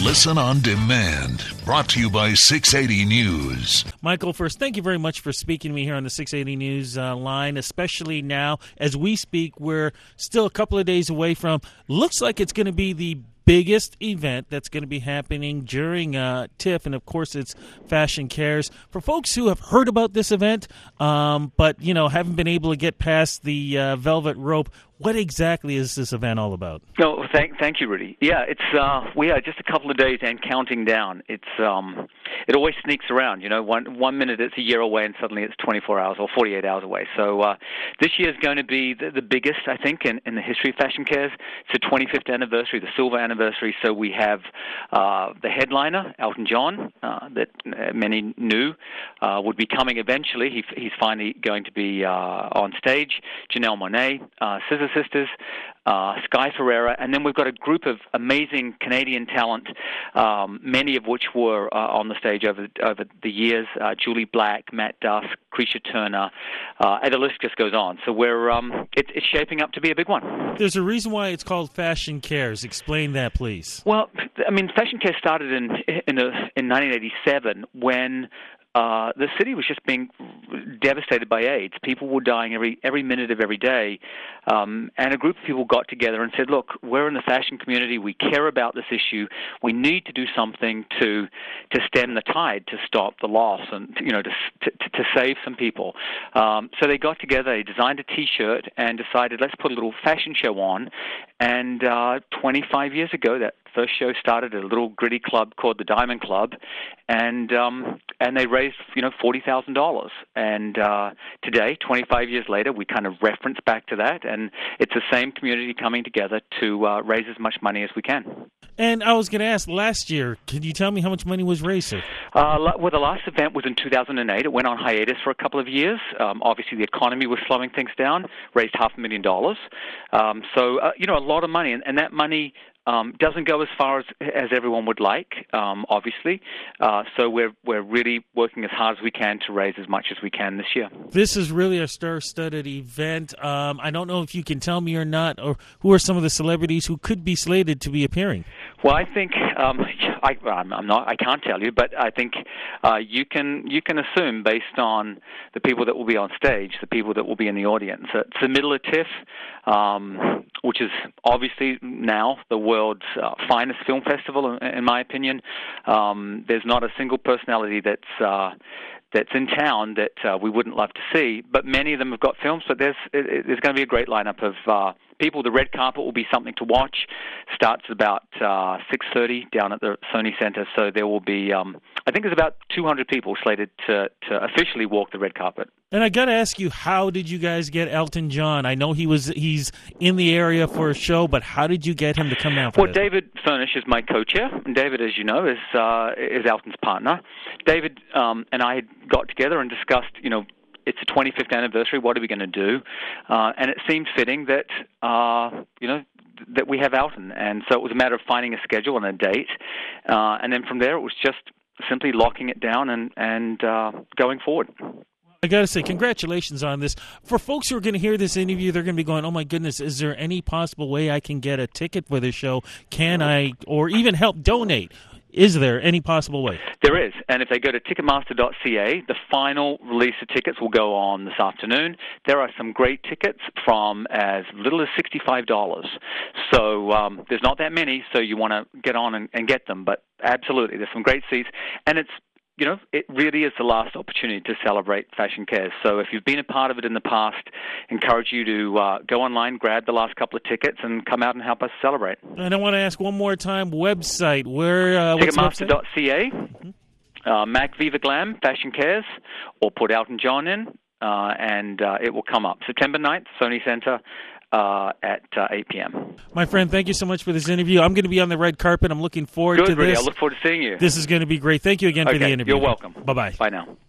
Listen on demand. Brought to you by 680 News. Michael, first, thank you very much for speaking to me here on the 680 News line, especially now as we speak. We're still a couple of days away from, looks like it's going to be the biggest event that's going to be happening during TIFF, and of course it's Fashion Cares. For folks who have heard about this event, but haven't been able to get past the velvet rope, what exactly is this event all about? Oh, thank you, Rudy. Yeah, it's we are just a couple of days and counting down. It's it always sneaks around. One minute it's a year away, and suddenly it's 24 hours or 48 hours away. So this year is going to be the biggest, I think, in the history of Fashion Cares. It's the 25th anniversary, the silver anniversary. So we have the headliner, Elton John, that many knew would be coming eventually. He's finally going to be on stage. Janelle Monáe, Scissor Sisters, Sky Ferreira, and then we've got a group of amazing Canadian talent, many of which were on the stage over the years. Julie Black, Matt Dusk, Creisha Turner, and the list just goes on. So we're it's shaping up to be a big one. There's a reason why it's called Fashion Cares. Explain that, please. Well, I mean, Fashion Cares started in 1987 when the city was just being devastated by AIDS. People were dying every minute of every day. And a group of people got together and said, look, we're in the fashion community. We care about this issue. We need to do something to stem the tide, to stop the loss, and to save some people. So they got together, they designed a T-shirt and decided, let's put a little fashion show on. And 25 years ago, that first show started at a little gritty club called the Diamond Club, and they raised $40,000. And today, 25 years later, we kind of reference back to that, and it's the same community coming together to raise as much money as we can. And I was going to ask, last year, can you tell me how much money was raised, sir? Well, the last event was in 2008. It went on hiatus for a couple of years. Obviously, the economy was slowing things down, raised $500,000. So, a lot of money, and that money doesn't go as far as everyone would like, obviously. So we're really working as hard as we can to raise as much as we can this year. This is really a star-studded event. I don't know if you can tell me or not, or who are some of the celebrities who could be slated to be appearing? Well, I think I can't tell you, but I think you can assume based on the people that will be on stage, the people that will be in the audience. It's the middle of TIFF, which is obviously now the world's finest film festival, in my opinion. There's not a single personality that's in town that we wouldn't love to see, but many of them have got films. So there's going to be a great lineup of people. The red carpet will be something to watch. Starts about 6:30 down at the Sony Center. So there will be, I think there's about 200 people slated to officially walk the red carpet. And I got to ask you, how did you guys get Elton John? I know he's in the area for a show, but how did you get him to come out for this? David Furnish is my co-chair, and David, as you know, is Elton's partner. David and I had got together and discussed, it's the 25th anniversary. What are we going to do? And it seemed fitting that that we have Elton, and so it was a matter of finding a schedule and a date, and then from there it was just simply locking it down and going forward. I got to say, congratulations on this. For folks who are going to hear this interview, they're going to be going, oh, my goodness, is there any possible way I can get a ticket for this show? Can I, or even help donate? Is there any possible way? There is, and if they go to Ticketmaster.ca, the final release of tickets will go on this afternoon. There are some great tickets from as little as $65. So there's not that many, so you want to get on and get them. But absolutely, there's some great seats, and it's it really is the last opportunity to celebrate Fashion Cares. So if you've been a part of it in the past, encourage you to go online, grab the last couple of tickets, and come out and help us celebrate. And I want to ask one more time, website, where? Ticketmaster.ca, Mac Viva Glam, Fashion Cares, or put Elton John in, and it will come up. September 9th, Sony Center. At 8 p.m. My friend, thank you so much for this interview. I'm going to be on the red carpet. I'm looking forward to this. Good, Rudy. I look forward to seeing you. This is going to be great. Thank you again for the interview. You're welcome. Bye-bye. Bye now.